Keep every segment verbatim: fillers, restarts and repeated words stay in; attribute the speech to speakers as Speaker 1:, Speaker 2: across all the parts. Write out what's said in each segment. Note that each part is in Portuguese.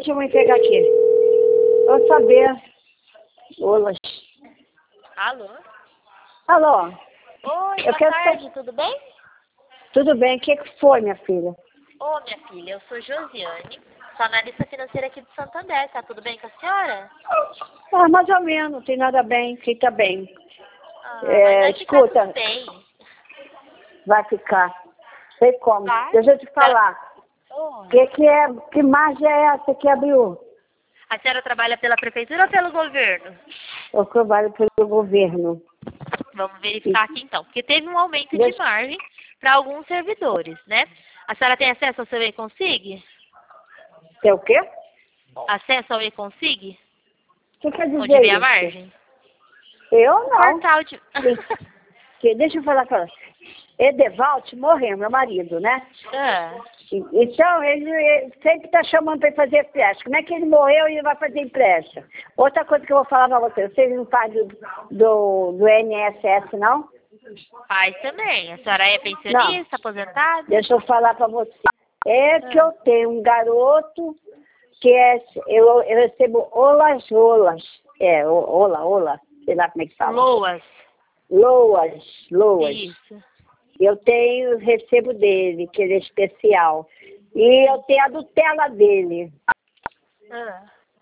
Speaker 1: deixa eu me pegar aqui. Vou saber. Olá.
Speaker 2: Alô?
Speaker 1: Alô?
Speaker 2: Oi,
Speaker 1: Eu
Speaker 2: boa
Speaker 1: quero
Speaker 2: tarde,
Speaker 1: sa-
Speaker 2: tudo bem?
Speaker 1: Tudo bem? O que que foi, minha filha?
Speaker 2: Ô, minha filha, eu sou Josiane, sou analista financeira aqui de Santander, tá tudo bem com a senhora?
Speaker 1: Ah, mais ou menos, não tem nada bem, fica bem.
Speaker 2: Ah,
Speaker 1: É,
Speaker 2: mas vai ficar
Speaker 1: escuta.
Speaker 2: tudo bem.
Speaker 1: Vai ficar. Sei como.
Speaker 2: Vai?
Speaker 1: Deixa eu te falar.
Speaker 2: Oi.
Speaker 1: Que que é, que margem é essa que abriu?
Speaker 2: A senhora trabalha pela prefeitura ou pelo governo?
Speaker 1: Eu trabalho pelo governo.
Speaker 2: Vamos verificar aqui então, porque teve um aumento de
Speaker 1: Deixa-
Speaker 2: margem para alguns servidores, né? A senhora tem acesso ao seu e-consig?
Speaker 1: É o quê?
Speaker 2: Acesso ao e-consig?
Speaker 1: O que quer dizer
Speaker 2: Onde vem a
Speaker 1: isso?
Speaker 2: margem?
Speaker 1: Eu não.
Speaker 2: Portal de...
Speaker 1: Que- Deixa eu falar com ela. Edevald morreu, meu marido, né?
Speaker 2: Ah,
Speaker 1: Então, ele, ele sempre está chamando para ele fazer empréstimo. Como é que ele morreu e ele vai fazer empréstimo? Outra coisa que eu vou falar para você, vocês não fazem do, do, do I N S S, não?
Speaker 2: faz também. A senhora é pensionista, aposentada?
Speaker 1: Deixa eu falar para você. É que eu tenho um garoto que é, eu, eu recebo olas, olas. É, o- ola, ola, sei lá como é que fala.
Speaker 2: Loas.
Speaker 1: Loas, loas.
Speaker 2: Isso.
Speaker 1: Eu tenho, recebo dele, que ele é especial. E eu tenho a Dutela dele.
Speaker 2: Ah.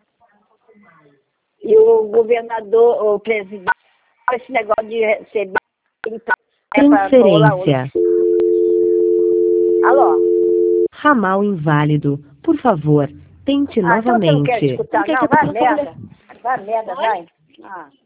Speaker 1: E o governador, o presidente, esse negócio de receber...
Speaker 3: Transferência.
Speaker 1: Alô?
Speaker 3: Ramal inválido. Por favor, tente
Speaker 1: Ah, então você não quer
Speaker 3: novamente.
Speaker 1: escutar,
Speaker 2: Não quer
Speaker 1: não?
Speaker 2: que a
Speaker 1: Vai
Speaker 2: pessoa
Speaker 1: merda. Vai merda,
Speaker 2: Oi?
Speaker 1: vai. Ah.